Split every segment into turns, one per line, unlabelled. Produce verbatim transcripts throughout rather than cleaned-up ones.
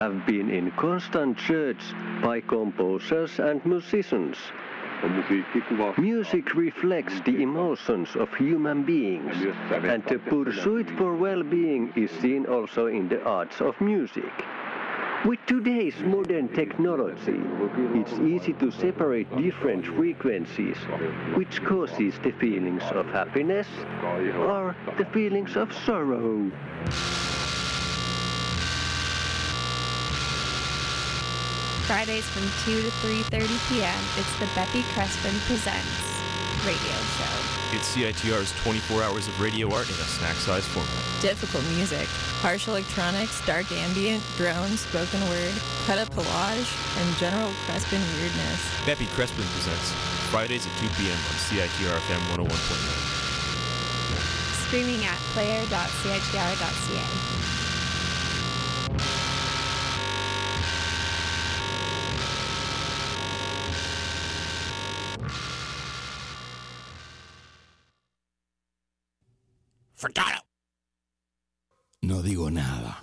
have been in constant search by composers and musicians. Music reflects the emotions of human beings, and the pursuit for well-being is seen also in the arts of music. With today's modern technology, it's easy to separate different frequencies, which causes the feelings of happiness or the feelings of sorrow.
Fridays from two to three thirty p.m., it's the Beppy Crespin Presents radio show.
It's C I T R's twenty-four hours of radio art in a snack-sized format.
Difficult music, harsh electronics, dark ambient, drones, spoken word, cut-up collage, and general Crespin weirdness.
Beppy Crespin Presents, Fridays at two p.m. on C I T R F M one oh one point nine.
Streaming at player dot c i t r dot c a.
Forgot. No digo nada.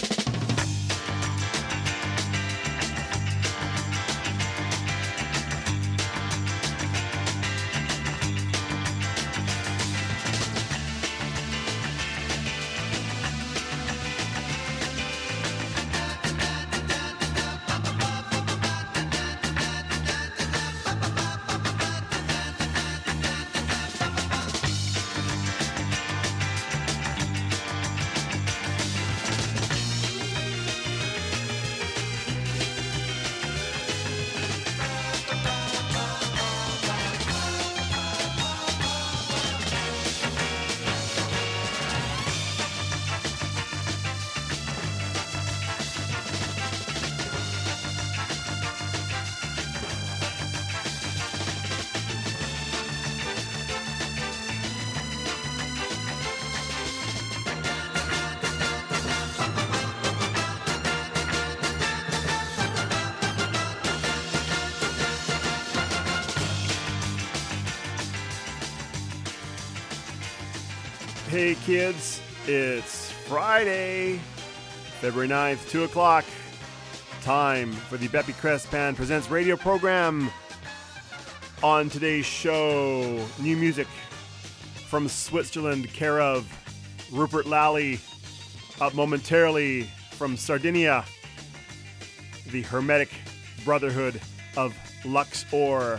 Hey kids, it's Friday, February ninth, two o'clock. Time for the Beppy Crespin Presents radio program. On today's show, new music from Switzerland, care of Rupert Lally. Up momentarily from Sardinia, the Hermetic Brotherhood of Luxor.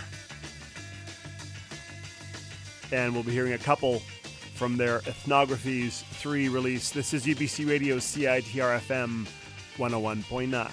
And we'll be hearing a couple from their Ethnographies three release. This is U B C Radio C I T R F M one oh one point nine.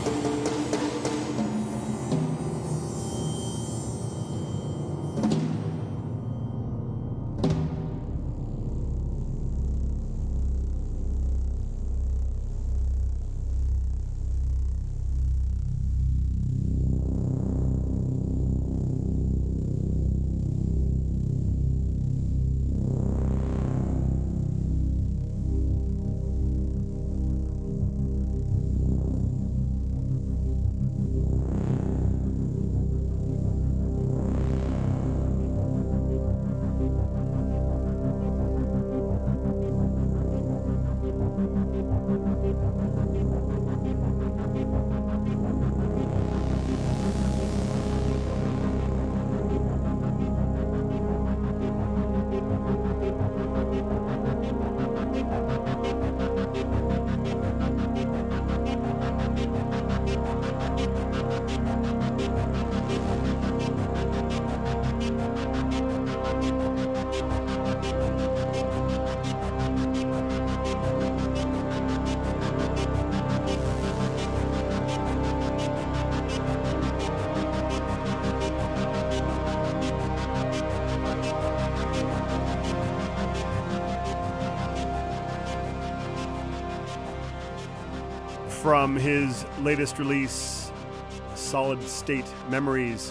From his latest release, Solid State Memories.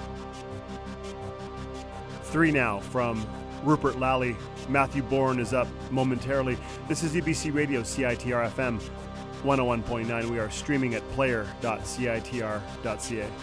Three now from Rupert Lally. Matthew Bourne is up momentarily. This is U B C Radio, C I T R F M one oh one point nine. We are streaming at player dot C I T R dot C A.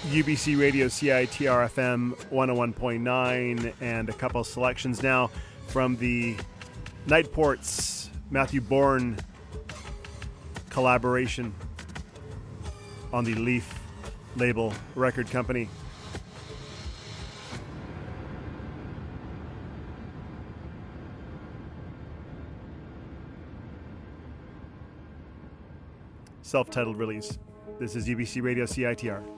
U B C Radio, C I T R F M one oh one point nine, and a couple of selections now from the Nightports Matthew Bourne collaboration on the Leaf label record company. Self-titled release. This is U B C Radio, C I T R.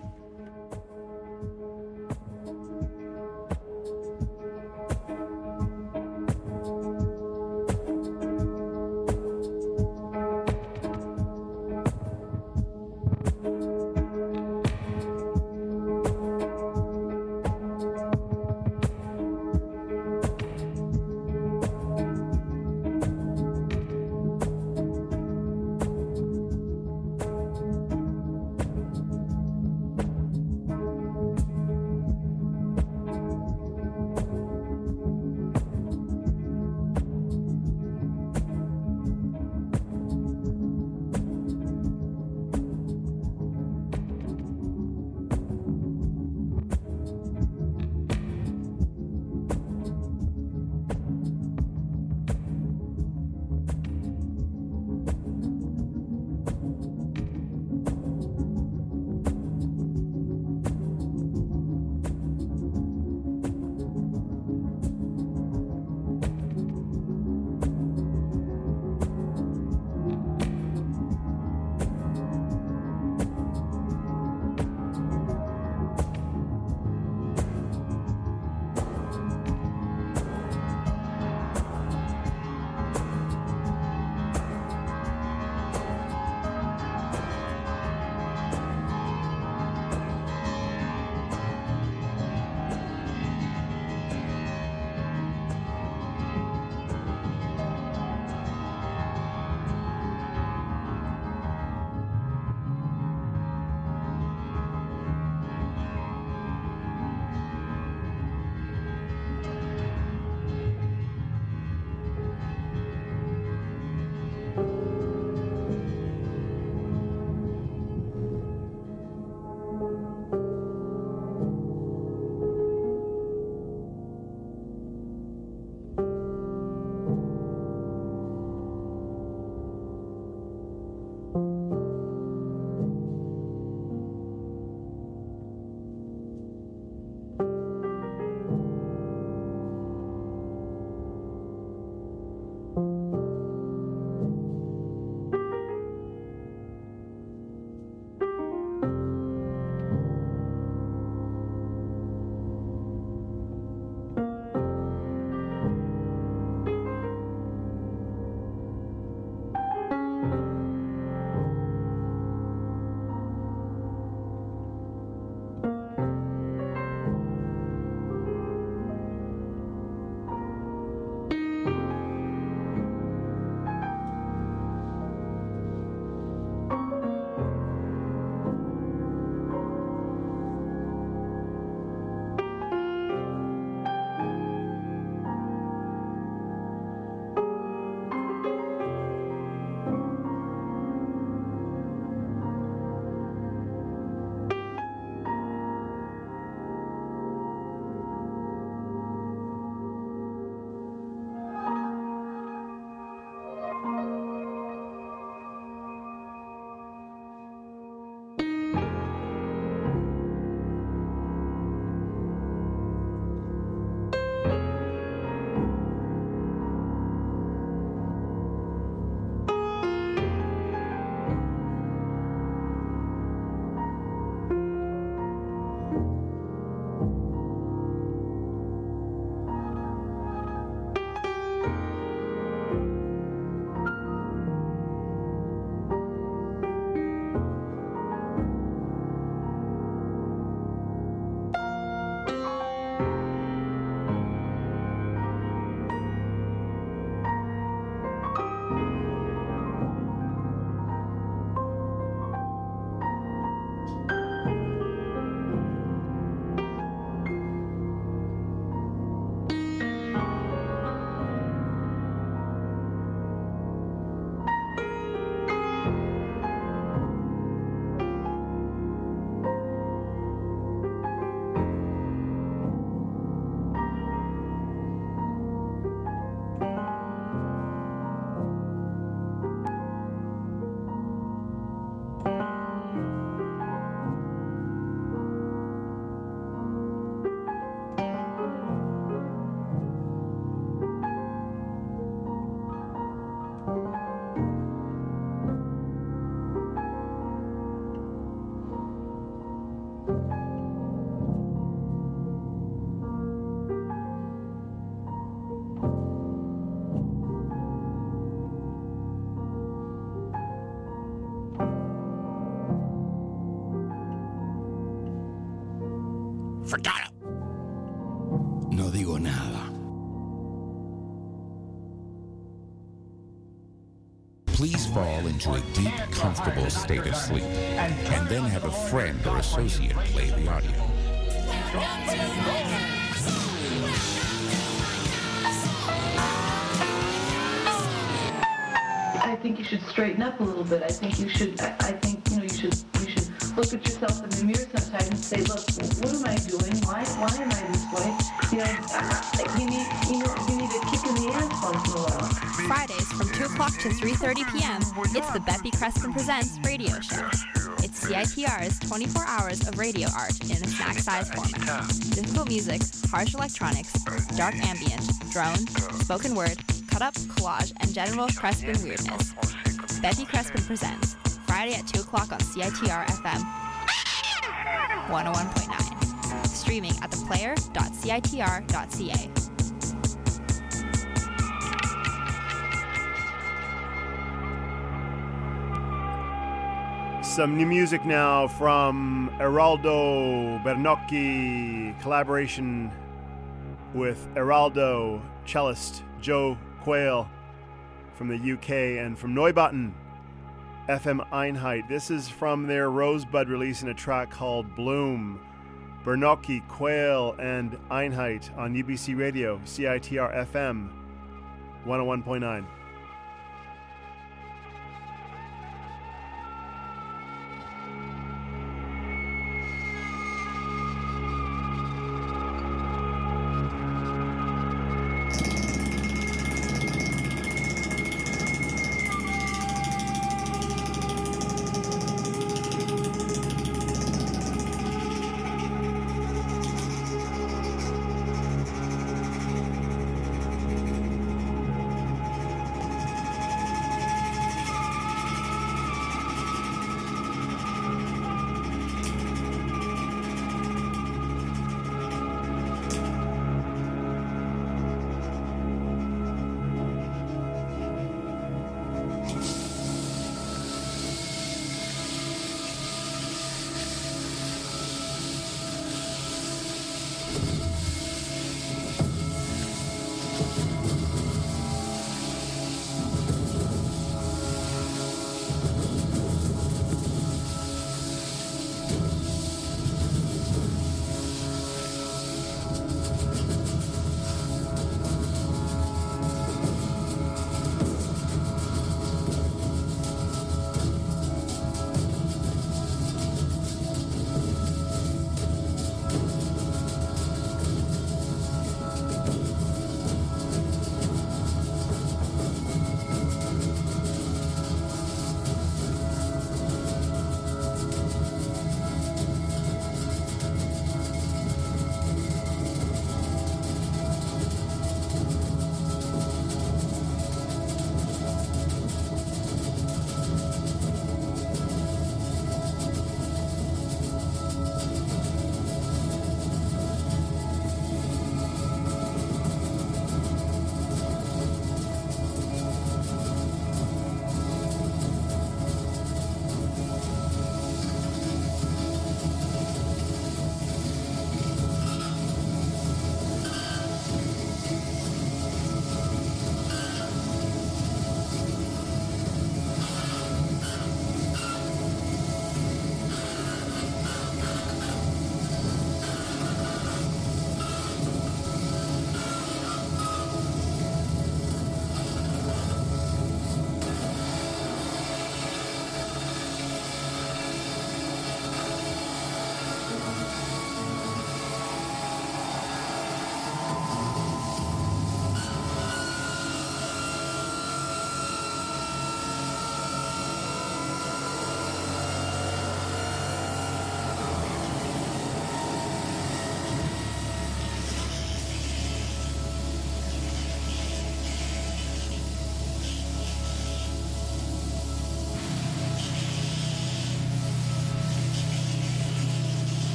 Forgot it. No digo nada. Please fall into a deep, comfortable state of sleep, and then have a friend or associate play the audio.
I think you should straighten up a little bit. I think you should. I, I think you know you should. You should look at yourself in the mirror sometimes and say, "Look, what am I doing? Why? Why am I this way?" You know, you need. You know, you need a kick in the ass once in a while.
Fridays from two o'clock to three thirty p.m. It's the Beppy Crespin Presents radio show. It's C I T R's twenty-four hours of radio art in a snack-sized format. Difficult music, harsh electronics, dark ambient, drone, spoken word, cut-up, collage, and general Crespin weirdness. Beppy Crespin Presents, Friday at two o'clock on C I T R F M one oh one point nine. Streaming at the player dot c i t r dot c a.
Some new music now from Eraldo Bernocchi, collaboration with Eraldo cellist Joe Quayle from the U K, and from Neubauten, F M Einheit. This is from their Rosebud release in a track called Bloom. Bernocchi, Quayle, and Einheit on U B C Radio, C I T R F M one oh one point nine.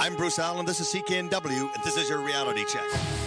I'm Bruce Allen, this is C K N W, and this is your reality check.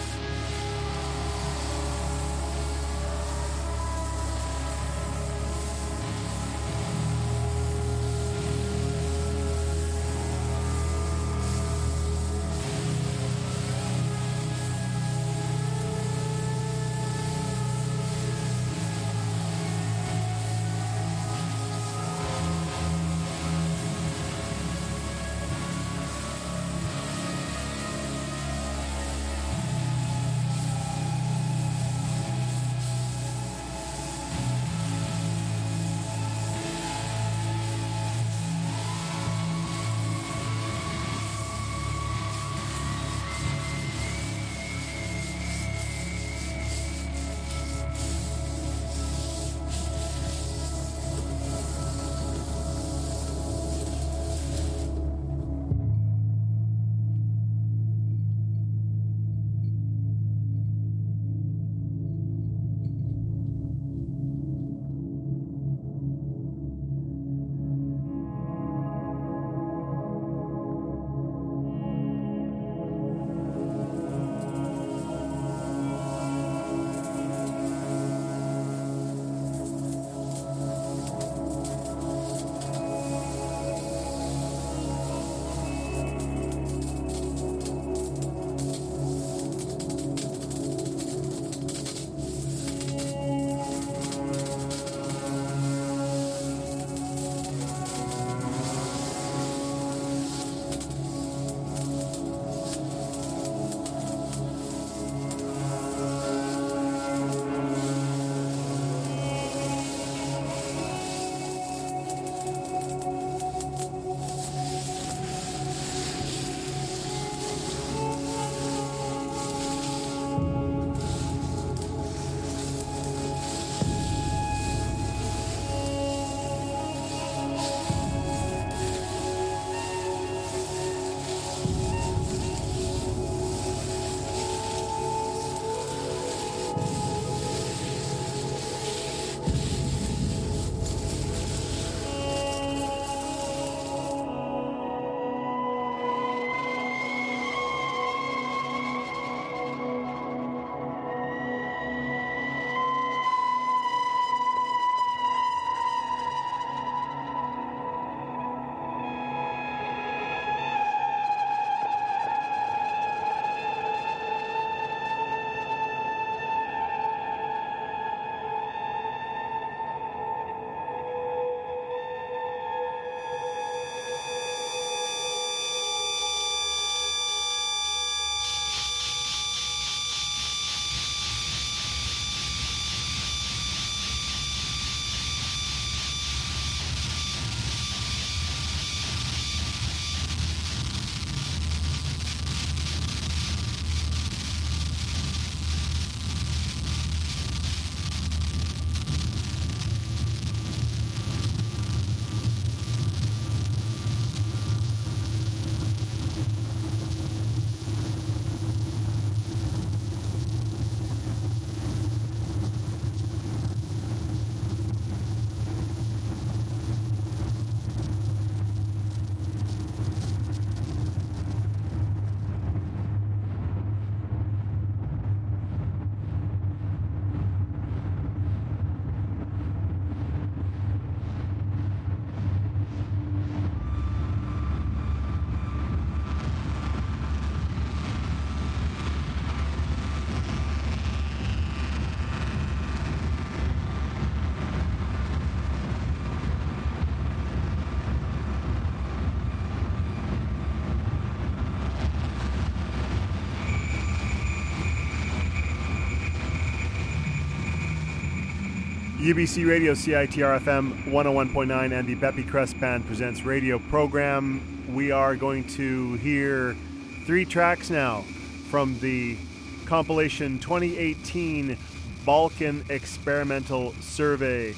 U B C Radio, C I T R F M one oh one point nine, and the Beppy Crest Band Presents radio program. We are going to hear three tracks now from the compilation twenty eighteen Balkan Experimental Survey.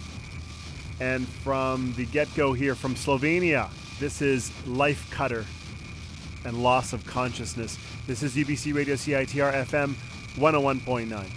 And from the get-go here from Slovenia, this is Life Cutter and Loss of Consciousness. This is U B C Radio, C I T R F M one oh one point nine.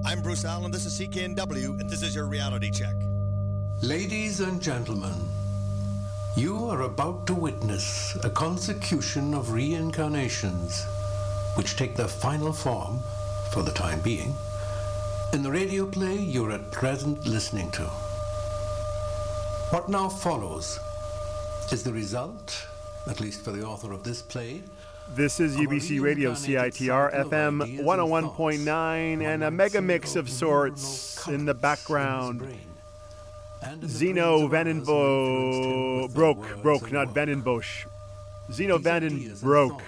I'm Bruce Allen, this is C K N W, and this is your reality check.
Ladies and gentlemen, you are about to witness a consecution of reincarnations which take their final form, for the time being, in the radio play you're at present listening to. What now follows is the result, at least for the author of this play.
This is U B C Radio, C I T R F M one oh one point nine, and a mega mix of sorts in the background. Zeno Vandenbo broke, broke, not Vandenbosch. Zeno Vanden broke.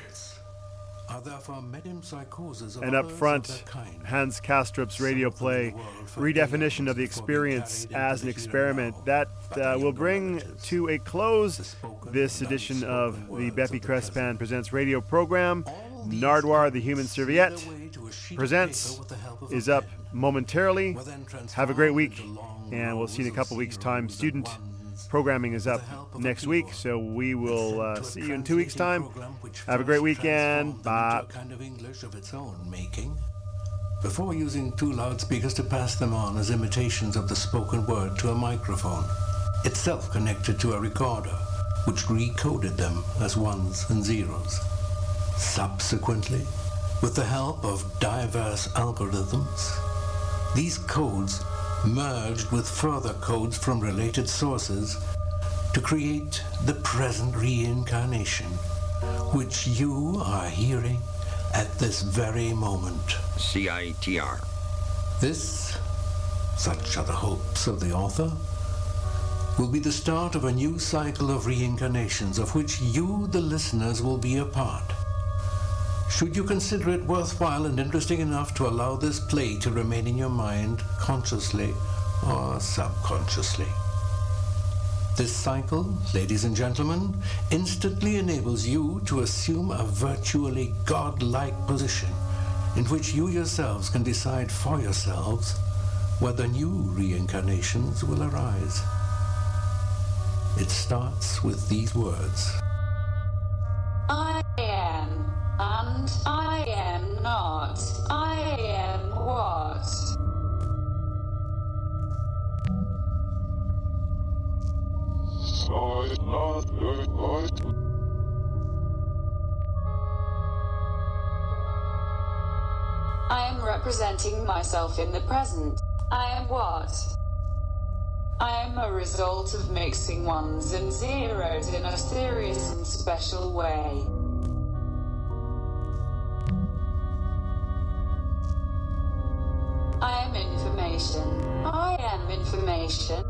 And up front, Hans Kastrup's radio play, redefinition of the experience as an experiment. That uh, will bring to a close this edition of the Beppy Crespan Presents radio program. Nardwuar, the Human Serviette, Presents is up momentarily. Have a great week, and we'll see you in a couple weeks' time. Student programming is up next week, so we will uh, see you in two weeks' time. Have a great weekend. Bye.
Kind of English of its own making. Before using two loudspeakers to pass them on as imitations of the spoken word to a microphone, itself connected to a recorder, which recoded them as ones and zeros. Subsequently, with the help of diverse algorithms, these codes merged with further codes from related sources to create the present reincarnation, which you are hearing at this very moment.
C I T R.
This, such are the hopes of the author, will be the start of a new cycle of reincarnations of which you, the listeners, will be a part. Should you consider it worthwhile and interesting enough to allow this play to remain in your mind consciously or subconsciously. This cycle, ladies and gentlemen, instantly enables you to assume a virtually godlike position in which you yourselves can decide for yourselves whether new reincarnations will arise. It starts with these words.
I am. And I am not. I am what? So not good what? I am representing myself in the present. I am what? I am a result of mixing ones and zeros in a serious and special way. I am information. I am information.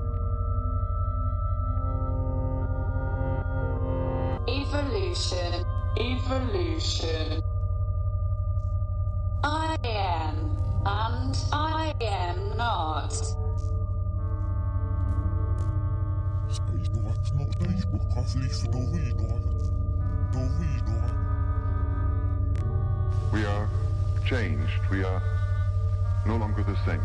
Evolution. Evolution. I am. And I am not.
We are changed. We are no longer the same.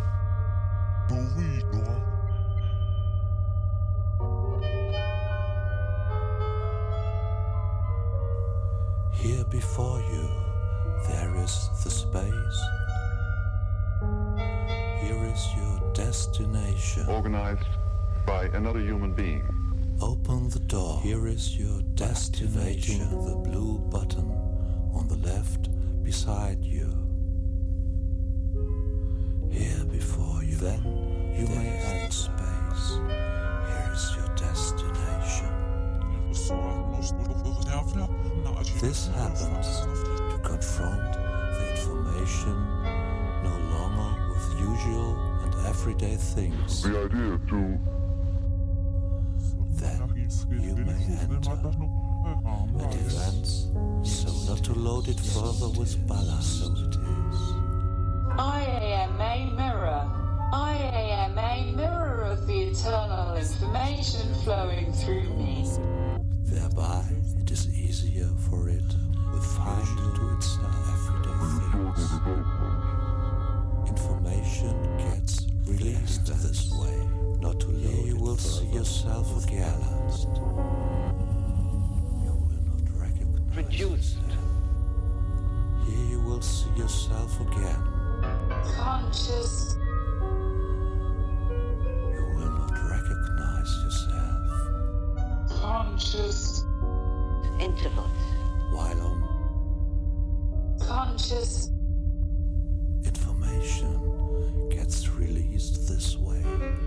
Here before you, there is the space. Here is your destination.
Organized by another human being.
Open the door. Here is your destination. Activating the blue button on the left beside you. Here before you, then you may enter space. Here is your destination. This happens to confront the information no longer with usual and everyday things.
The idea to
then you may enter and events, so not to load it further with ballast. So it is.
I am a mirror. I am a mirror of the eternal information flowing through me.
Thereby, it is easier for it with find to itself everyday things. Information gets released this way, not to load you will see yourself again. You will not recognize
Produced.
it. Here you will see yourself again.
Conscious.
You will not recognize yourself.
Conscious.
Intervals.
While on
Conscious.
information gets released this way.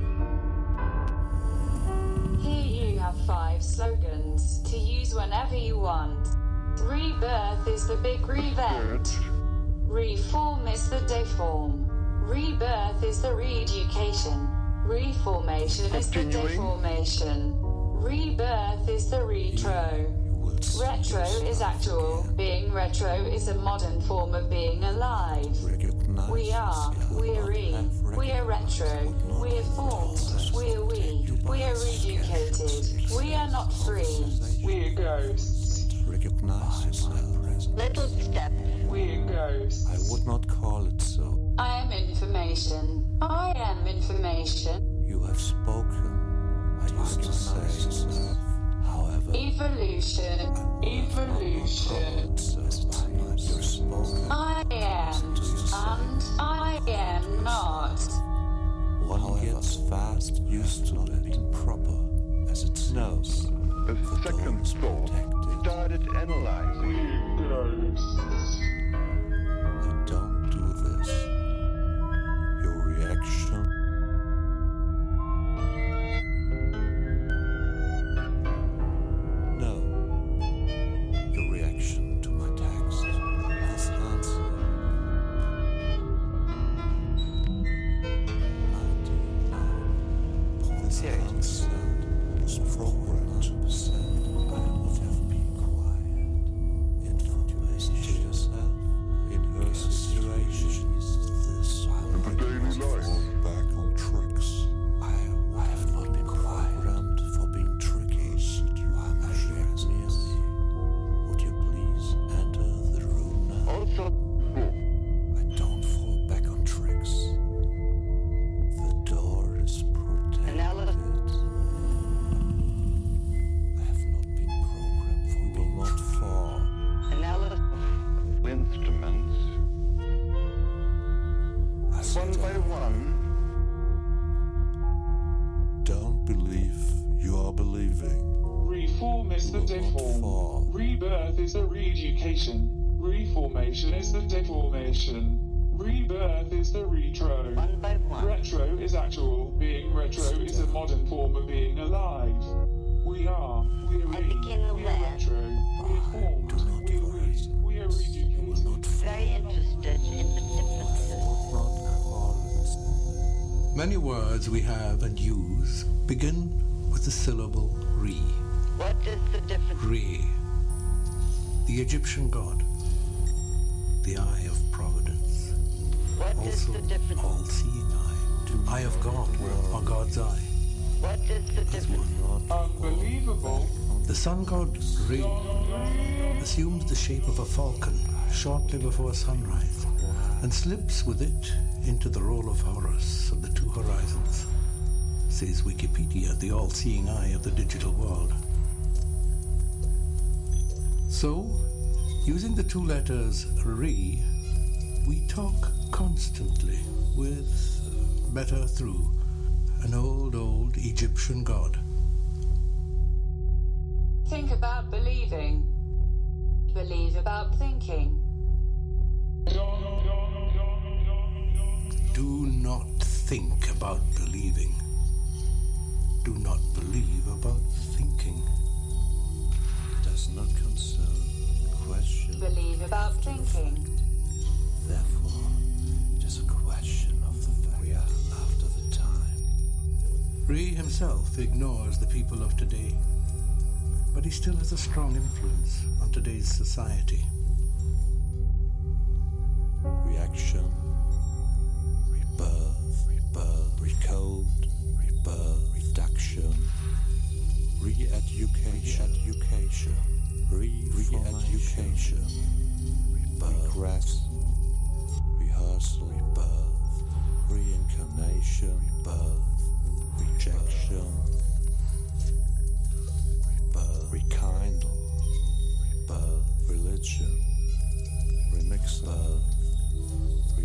Here you have five slogans to use whenever you want. Rebirth is the big revent. Reform is the deform. Rebirth is the re-education. Reformation is the deformation. Rebirth is the retro. Retro is actual. Being retro is a modern form of being alive. We are. We're re. We are retro. We are formed. We are we. We are re-educated. We are not free. We are ghosts.
Recognize yourself.
Little step.
We are ghosts.
I would not call it so.
I am information. I am information.
You have spoken. I used to say yourself. However,
Evolution. Evolution.
you're spoken.
I am. And I am not.
One gets fast used to it being proper as it knows.
The second thought started analyzing.
I don't do this. Your reaction. No. Your reaction to my text. This answer. Serious. Was programmed to percent. I would have been quiet. Information to yourself. In her situation, this I
the daily life.
back on tricks. I, I have not been programmed for being tricky. I'm react merely. Would you please enter the room now?
Also,
I don't fall back on tricks. The door is protected.
Analysis.
I have not been programmed for will not fall.
Analysis.
instruments,
I
one by one,
don't believe you are believing.
Reform is the deform.
Fall.
Rebirth is the re-education. Reformation is the deformation. Rebirth is the retro.
One by one.
Retro is actual. Being retro is a modern form of being alive. We are. We are
I became
we are
aware.
retro. We are formed.
Do not
We are
worry.
we. We are
You will
re-educated.
not fall.
Very interested in the differences.
Not call it.
Many words we have and use begin with the syllable re.
What is the difference?
Re, the Egyptian god, the eye of providence,
What is
also
the difference?
all-seeing eye, eye of God, or God's eye.
What is the difference?
Unbelievable.
The sun god Re assumes the shape of a falcon shortly before sunrise and slips with it into the role of Horus of the two horizons, says Wikipedia, the all-seeing eye of the digital world. So, using the two letters Re, we talk constantly with, uh, better through, an old, old Egyptian god.
Think about believing. Believe about thinking.
Do not think about believing. Do not believe about thinking.
It does not concern question.
Believe about thinking.
Therefore, it is a question of the fact we are after the time.
Re himself ignores the people of today, but he still has a strong influence on today's society.
Reaction, rebirth, rebirth, recode, rebirth, reduction, re-education, re-education, re-education, rebirth, regress, rehearsal, rebirth, reincarnation, rebirth, rejection, rebirth, rekindle, rebirth, religion, remix, birth,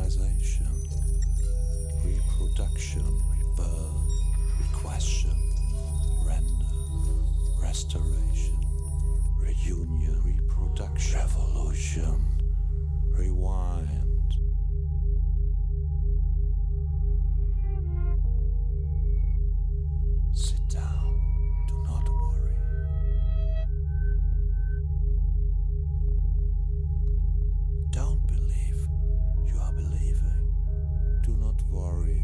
fertilization, reproduction, rebirth, requestion, render, restoration, reunion, reproduction, revolution, rewind. Sit down, do not worry. Don't believe, you are believing. Do not worry.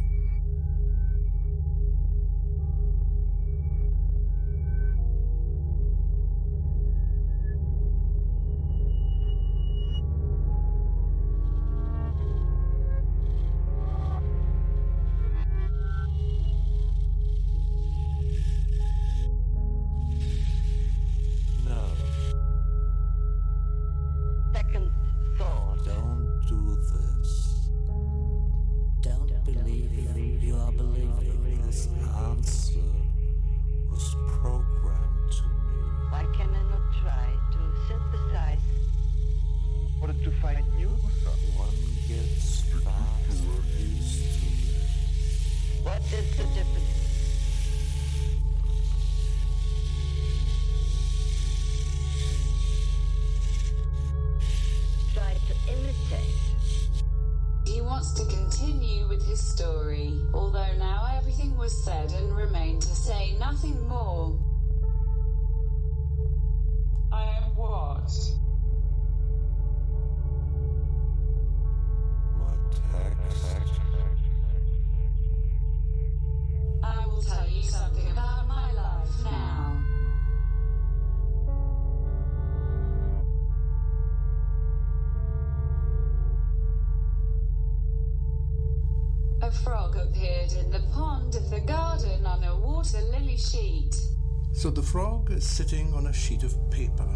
A frog appeared in the pond of the garden on a water lily sheet.
So the frog is sitting on a sheet of paper.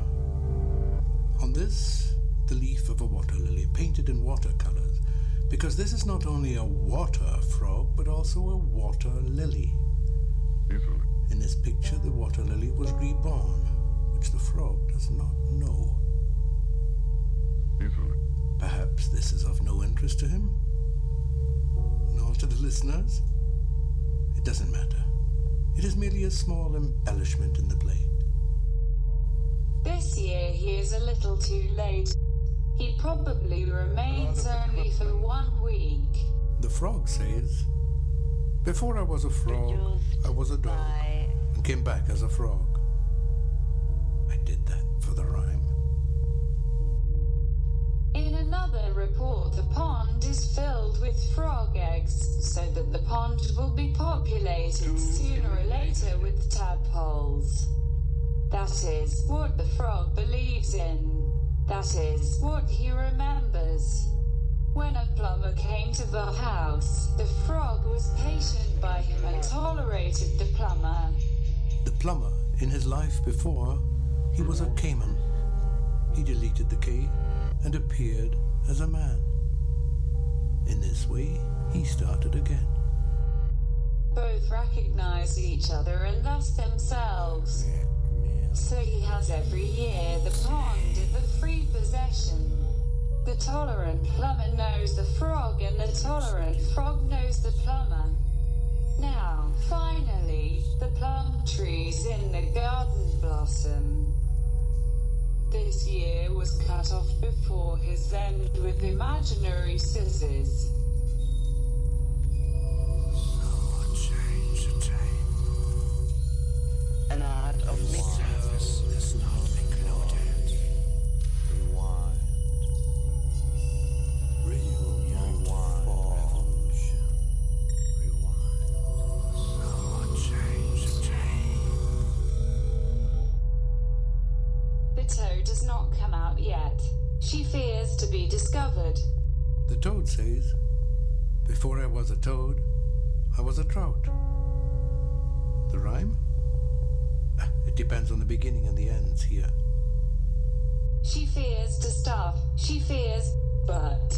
On this, the leaf of a water lily, painted in watercolors, because this is not only a water frog, but also a water lily.
Easily.
In this picture, the water lily was reborn, which the frog does not know.
Easily.
Perhaps this is of no interest to him, nor to the listeners. It doesn't matter. It is merely a small embellishment in the play.
This year he is a little too late. He probably remains only for one week.
The frog says, "Before I was a frog, I was a dog, and came back as a frog." I did that for the rhyme.
In another report, the pond is filled with frog eggs, so that the pond will be populated sooner or later with tadpoles. That is what the frog believes in. That is what he remembers. When a plumber came to the house, the frog was patient by him and tolerated the plumber.
The plumber, in his life before, he was a caveman. He deleted the K and appeared as a man. In this way, he started again.
Both recognize each other and thus themselves. So he has every year the pond in the free possession. The tolerant plumber knows the frog, and the tolerant frog knows the plumber. Now, finally, the plum trees in the garden blossom. This year was cut off before his end with imaginary scissors.
An art of mixing.
Is not included. Rewind. Reunion. Revolution. Rewind. So change the change.
The toad does not come out yet. She fears to be discovered.
The toad says, "Before I was a toad, I was a trout." The rhyme? It depends on the beginning and the ends here.
She fears to stuff. She fears, but